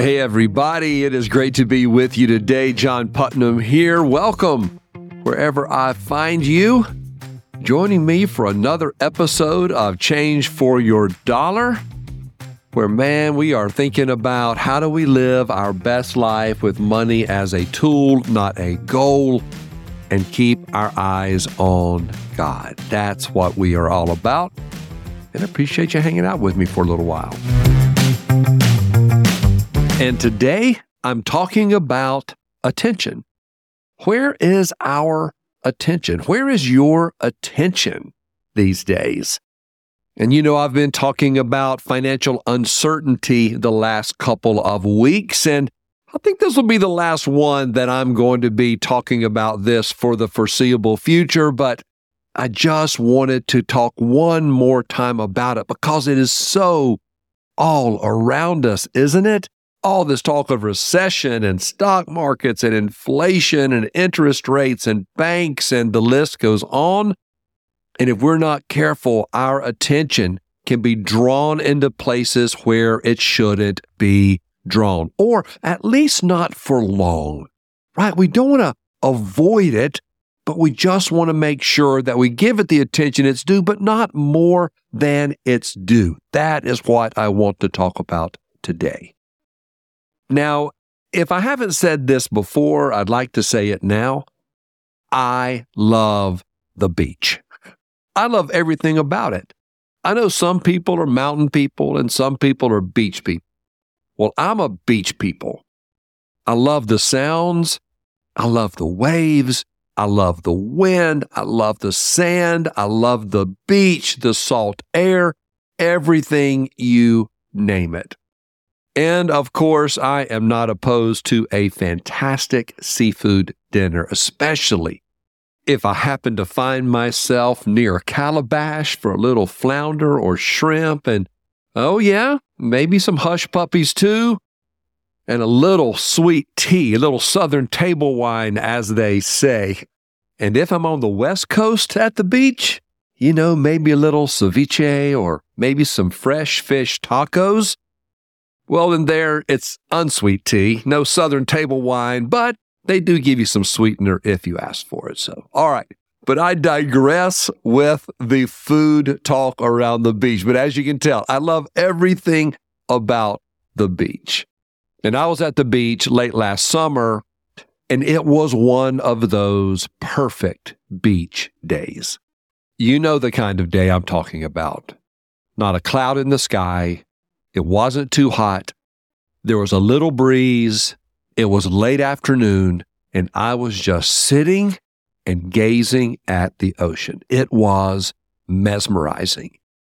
Hey, everybody. It is great to be with you today. John Putnam here. Welcome wherever I find you. Joining me for another episode of Change for Your Dollar, where, man, we are thinking about how do we live our best life with money as a tool, not a goal, and keep our eyes on God. That's what we are all about. And I appreciate you hanging out with me for a little while. And today, I'm talking about attention. Where is our attention? Where is your attention these days? And you know, I've been talking about financial uncertainty the last couple of weeks, and I think this will be the last one that I'm going to be talking about this for the foreseeable future, but I just wanted to talk one more time about it because it is so all around us, isn't it? All this talk of recession and stock markets and inflation and interest rates and banks, and the list goes on. And if we're not careful, our attention can be drawn into places where it shouldn't be drawn, or at least not for long, right? We don't want to avoid it, but we just want to make sure that we give it the attention it's due, but not more than it's due. That is what I want to talk about today. Now, if I haven't said this before, I'd like to say it now. I love the beach. I love everything about it. I know some people are mountain people and some people are beach people. Well, I'm a beach people. I love the sounds. I love the waves. I love the wind. I love the sand. I love the beach, the salt air, everything, you name it. And of course, I am not opposed to a fantastic seafood dinner, especially if I happen to find myself near a calabash for a little flounder or shrimp, and oh yeah, maybe some hush puppies too, and a little sweet tea, a little southern table wine, as they say. And if I'm on the West Coast at the beach, you know, maybe a little ceviche or maybe some fresh fish tacos. Well, in there, it's unsweet tea, no southern table wine, but they do give you some sweetener if you ask for it. So, all right. But I digress with the food talk around the beach. But as you can tell, I love everything about the beach. And I was at the beach late last summer, and it was one of those perfect beach days. You know the kind of day I'm talking about. Not a cloud in the sky. It wasn't too hot. There was a little breeze. It was late afternoon, and I was just sitting and gazing at the ocean. It was mesmerizing.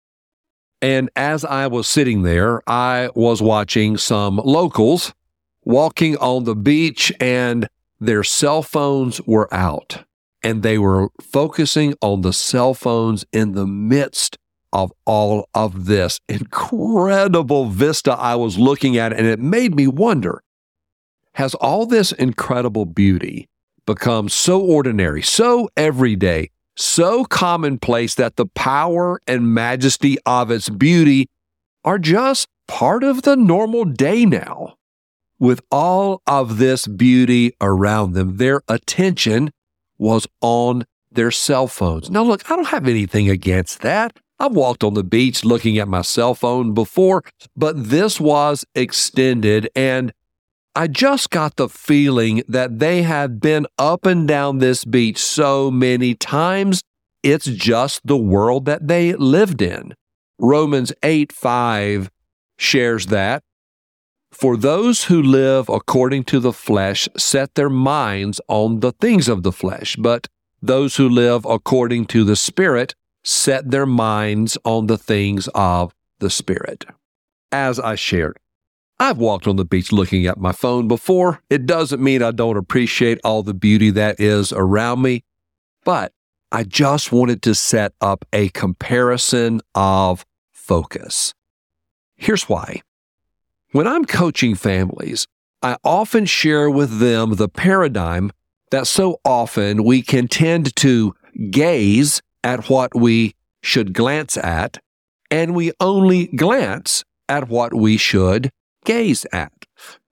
And as I was sitting there, I was watching some locals walking on the beach, and their cell phones were out, and they were focusing on the cell phones in the midst of all of this incredible vista I was looking at, and it made me wonder, has all this incredible beauty become so ordinary, so everyday, so commonplace that the power and majesty of its beauty are just part of the normal day now? With all of this beauty around them, their attention was on their cell phones. Now, look, I don't have anything against that. I've walked on the beach looking at my cell phone before, but this was extended, and I just got the feeling that they have been up and down this beach so many times, it's just the world that they lived in. Romans 8:5 shares that, "For those who live according to the flesh set their minds on the things of the flesh, but those who live according to the Spirit set their minds on the things of the Spirit." As I shared, I've walked on the beach looking at my phone before. It doesn't mean I don't appreciate all the beauty that is around me, but I just wanted to set up a comparison of focus. Here's why. When I'm coaching families, I often share with them the paradigm that so often we can tend to gaze at what we should glance at, and we only glance at what we should gaze at.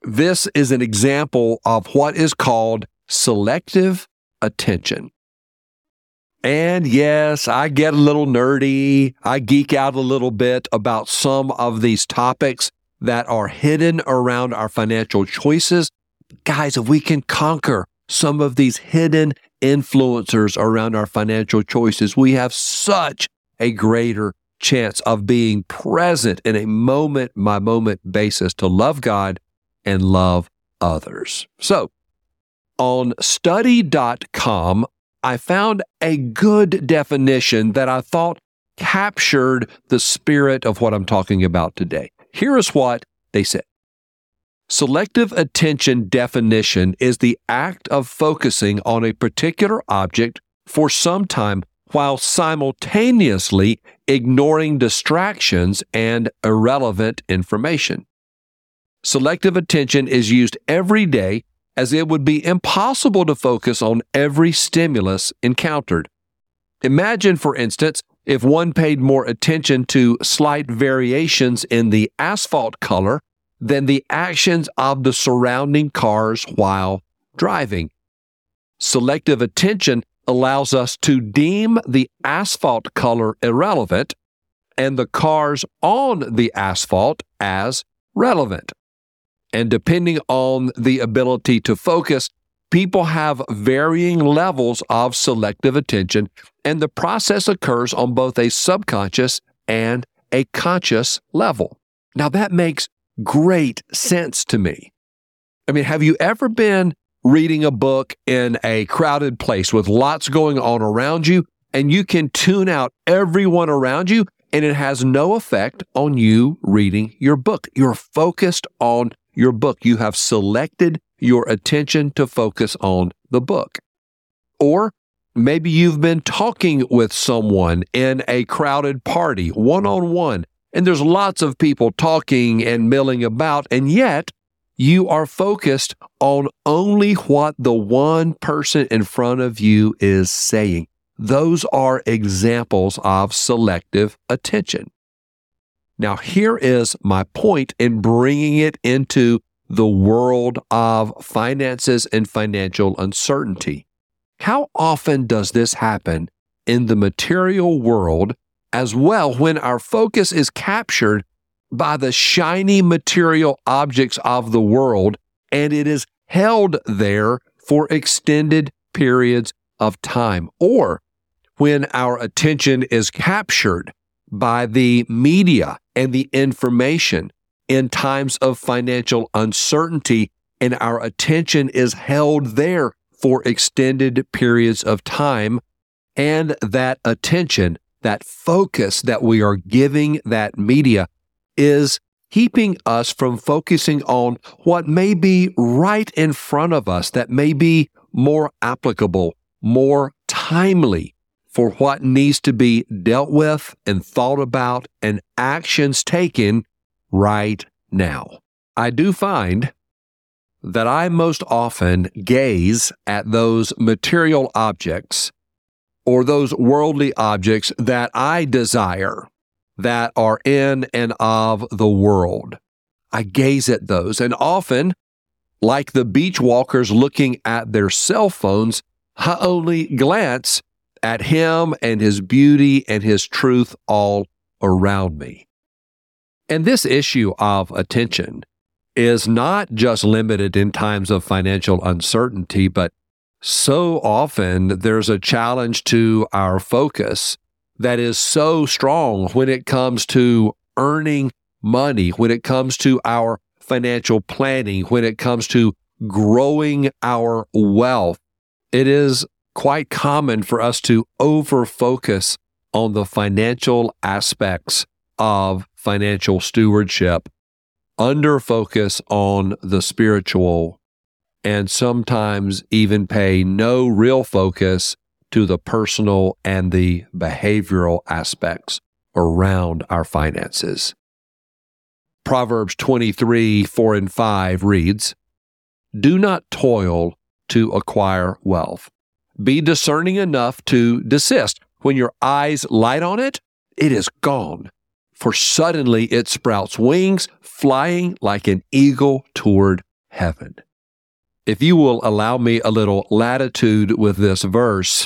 This is an example of what is called selective attention. And yes, I get a little nerdy. I geek out a little bit about some of these topics that are hidden around our financial choices. Guys, if we can conquer some of these hidden influencers around our financial choices, we have such a greater chance of being present in a moment-by-moment basis to love God and love others. So, on study.com, I found a good definition that I thought captured the spirit of what I'm talking about today. Here is what they said. Selective attention definition is the act of focusing on a particular object for some time while simultaneously ignoring distractions and irrelevant information. Selective attention is used every day as it would be impossible to focus on every stimulus encountered. Imagine, for instance, if one paid more attention to slight variations in the asphalt color than the actions of the surrounding cars while driving. Selective attention allows us to deem the asphalt color irrelevant and the cars on the asphalt as relevant. And depending on the ability to focus, people have varying levels of selective attention, and the process occurs on both a subconscious and a conscious level. Now, that makes great sense to me. I mean, have you ever been reading a book in a crowded place with lots going on around you, and you can tune out everyone around you, and it has no effect on you reading your book? You're focused on your book. You have selected your attention to focus on the book. Or maybe you've been talking with someone in a crowded party, one-on-one, and there's lots of people talking and milling about, and yet you are focused on only what the one person in front of you is saying. Those are examples of selective attention. Now, here is my point in bringing it into the world of finances and financial uncertainty. How often does this happen in the material world as well when our focus is captured by the shiny material objects of the world and it is held there for extended periods of time? Or when our attention is captured by the media and the information in times of financial uncertainty, and our attention is held there for extended periods of time, and that attention, that focus that we are giving that media is keeping us from focusing on what may be right in front of us, that may be more applicable, more timely for what needs to be dealt with and thought about and actions taken right now. I do find that I most often gaze at those material objects or those worldly objects that I desire that are in and of the world. I gaze at those, and often, like the beach walkers looking at their cell phones, I only glance at him and his beauty and his truth all around me. And this issue of attention is not just limited in times of financial uncertainty, but so often there's a challenge to our focus that is so strong when it comes to earning money, when it comes to our financial planning, when it comes to growing our wealth. It is quite common for us to over-focus on the financial aspects of financial stewardship, under-focus on the spiritual, and sometimes even pay no real focus to the personal and the behavioral aspects around our finances. Proverbs 23:4-5 reads, "Do not toil to acquire wealth. Be discerning enough to desist. When your eyes light on it, it is gone. For suddenly it sprouts wings, flying like an eagle toward heaven. If you will allow me a little latitude with this verse,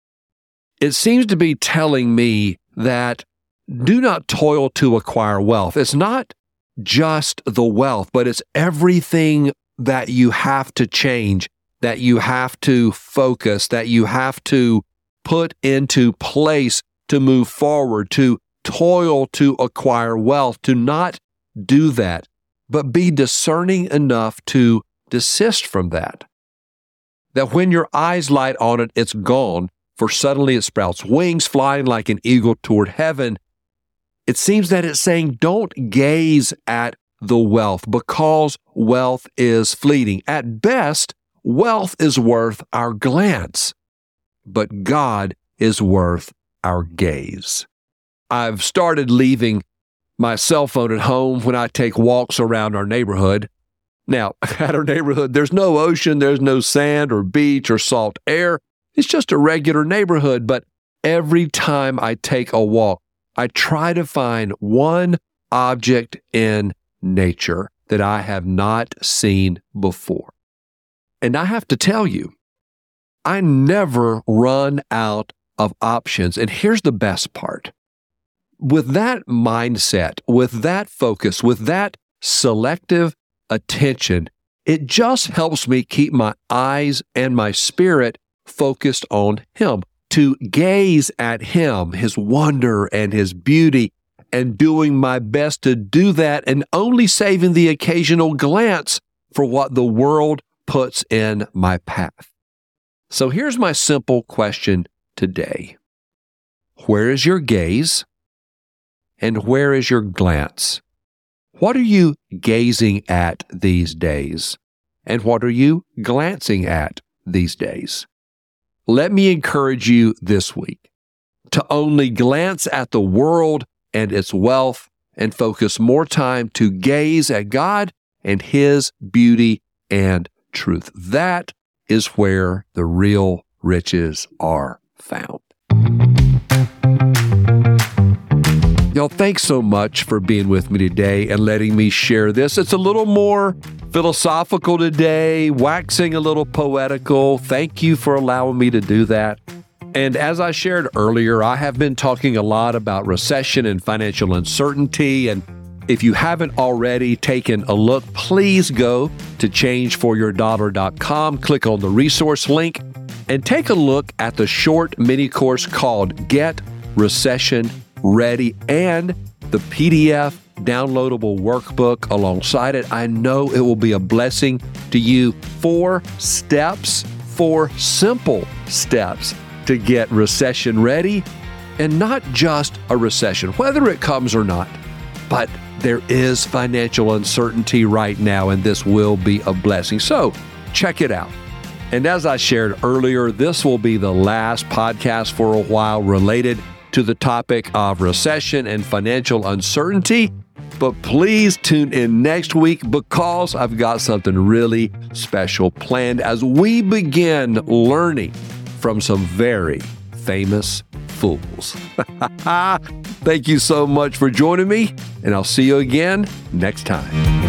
it seems to be telling me that do not toil to acquire wealth. It's not just the wealth, but it's everything that you have to change, that you have to focus, that you have to put into place to move forward, to toil to acquire wealth, to not do that, but be discerning enough to desist from that. That when your eyes light on it, it's gone, for suddenly it sprouts wings, flying like an eagle toward heaven. It seems that it's saying don't gaze at the wealth because wealth is fleeting. At best, wealth is worth our glance, but God is worth our gaze. I've started leaving my cell phone at home when I take walks around our neighborhood. Now, at our neighborhood, there's no ocean, there's no sand or beach or salt air. It's just a regular neighborhood, but every time I take a walk, I try to find one object in nature that I have not seen before. And I have to tell you, I never run out of options. And here's the best part. With that mindset, with that focus, with that selective attention, it just helps me keep my eyes and my spirit focused on Him, to gaze at Him, His wonder and His beauty, and doing my best to do that and only saving the occasional glance for what the world puts in my path. So here's my simple question today. Where is your gaze and where is your glance? What are you gazing at these days? And what are you glancing at these days? Let me encourage you this week to only glance at the world and its wealth and focus more time to gaze at God and His beauty and truth. That is where the real riches are found. Y'all, thanks so much for being with me today and letting me share this. It's a little more philosophical today, waxing a little poetical. Thank you for allowing me to do that. And as I shared earlier, I have been talking a lot about recession and financial uncertainty. And if you haven't already taken a look, please go to changeforyourdollar.com, click on the resource link, and take a look at the short mini course called Get Recession Ready and the PDF downloadable workbook alongside it. I know it will be a blessing to you. 4 steps, 4 simple steps to get recession ready, and not just a recession, whether it comes or not, but there is financial uncertainty right now, and this will be a blessing. So check it out. And as I shared earlier, this will be the last podcast for a while related to the topic of recession and financial uncertainty. But please tune in next week because I've got something really special planned as we begin learning from some very famous fools. Thank you so much for joining me, and I'll see you again next time.